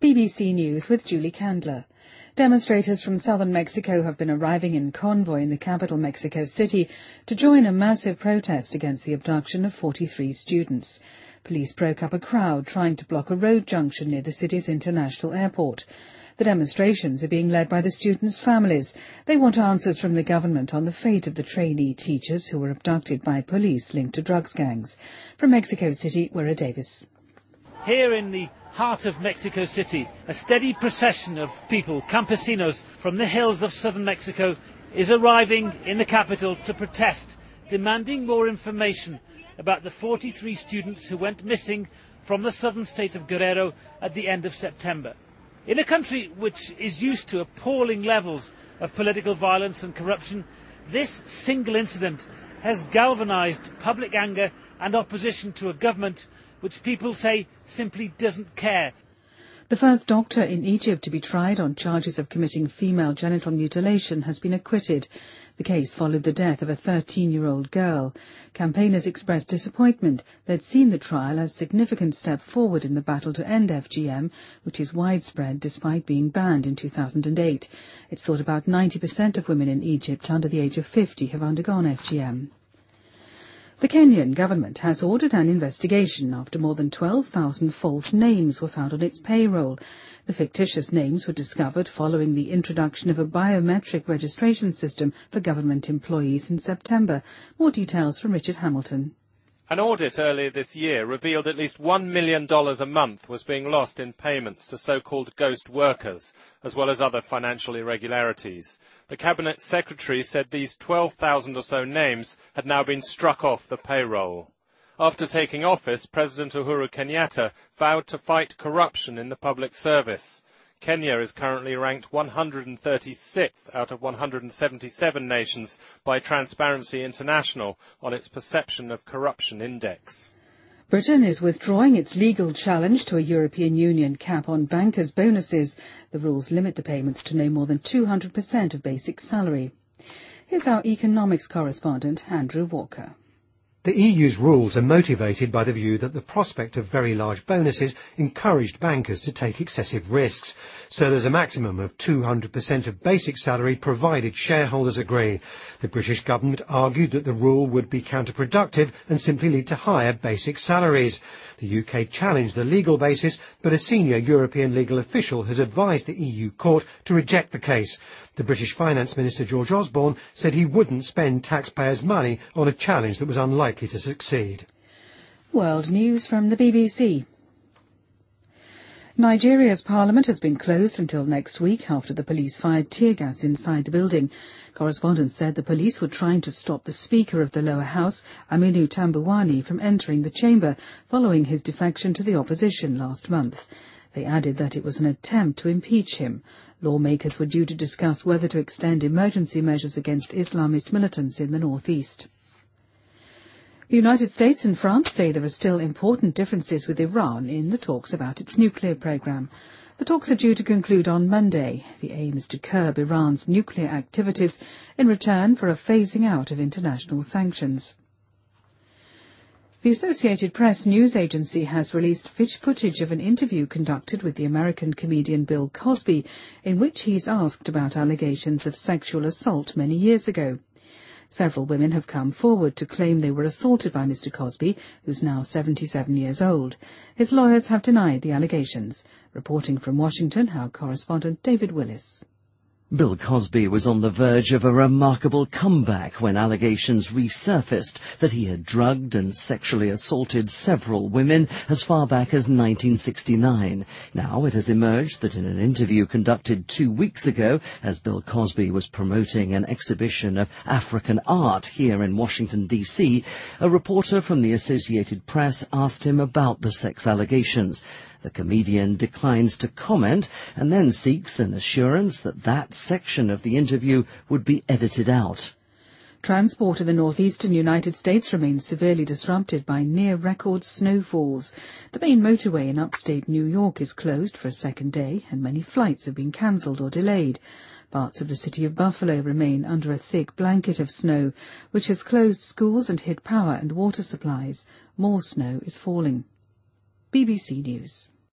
BBC News with Julie Candler. Demonstrators from southern Mexico have been arriving in convoy in the capital, Mexico City, to join a massive protest against the abduction of 43 students. Police broke up a crowd trying to block a road junction near the city's international airport. The demonstrations are being led by the students' families. They want answers from the government on the fate of the trainee teachers who were abducted by police linked to drugs gangs. From Mexico City, Wira Davis. Here in the heart of Mexico City, a steady procession of people, campesinos from the hills of southern Mexico, is arriving in the capital to protest, demanding more information about the 43 students who went missing from the southern state of Guerrero at the end of September. In a country which is used to appalling levels of political violence and corruption, this single incident has galvanized public anger and opposition to a government which people say simply doesn't care. The first doctor in Egypt to be tried on charges of committing female genital mutilation has been acquitted. The case followed the death of a 13-year-old girl. Campaigners expressed disappointment. They'd seen the trial as a significant step forward in the battle to end FGM, which is widespread despite being banned in 2008. It's thought about 90% of women in Egypt under the age of 50 have undergone FGM. The Kenyan government has ordered an investigation after more than 12,000 false names were found on its payroll. The fictitious names were discovered following the introduction of a biometric registration system for government employees in September. More details from Richard Hamilton. An audit earlier this year revealed at least $1 million a month was being lost in payments to so-called ghost workers, as well as other financial irregularities. The Cabinet Secretary said these 12,000 or so names had now been struck off the payroll. After taking office, President Uhuru Kenyatta vowed to fight corruption in the public service. Kenya is currently ranked 136th out of 177 nations by Transparency International on its Perception of Corruption Index. Britain is withdrawing its legal challenge to a European Union cap on bankers' bonuses. The rules limit the payments to no more than 200% of basic salary. Here's our economics correspondent, Andrew Walker. The EU's rules are motivated by the view that the prospect of very large bonuses encouraged bankers to take excessive risks. So there's a maximum of 200% of basic salary provided shareholders agree. The British government argued that the rule would be counterproductive and simply lead to higher basic salaries. The UK challenged the legal basis, but a senior European legal official has advised the EU court to reject the case. The British Finance Minister George Osborne said he wouldn't spend taxpayers' money on a challenge that was unlikely to succeed. World news from the BBC. Nigeria's parliament has been closed until next week after the police fired tear gas inside the building. Correspondents said the police were trying to stop the Speaker of the lower house, Aminu Tambuwani, from entering the chamber following his defection to the opposition last month. They added that it was an attempt to impeach him. Lawmakers were due to discuss whether to extend emergency measures against Islamist militants in the northeast. The United States and France say there are still important differences with Iran in the talks about its nuclear program. The talks are due to conclude on Monday. The aim is to curb Iran's nuclear activities in return for a phasing out of international sanctions. The Associated Press news agency has released footage of an interview conducted with the American comedian Bill Cosby, in which he's asked about allegations of sexual assault many years ago. Several women have come forward to claim they were assaulted by Mr. Cosby, who's now 77 years old. His lawyers have denied the allegations. Reporting from Washington, our correspondent David Willis. Bill Cosby was on the verge of a remarkable comeback when allegations resurfaced that he had drugged and sexually assaulted several women as far back as 1969. Now it has emerged that in an interview conducted 2 weeks ago, as Bill Cosby was promoting an exhibition of African art here in Washington, D.C., a reporter from the Associated Press asked him about the sex allegations. The comedian declines to comment and then seeks an assurance that that section of the interview would be edited out. Transport in the northeastern United States remains severely disrupted by near-record snowfalls. The main motorway in upstate New York is closed for a second day, and many flights have been cancelled or delayed. Parts of the city of Buffalo remain under a thick blanket of snow, which has closed schools and hit power and water supplies. More snow is falling. BBC News.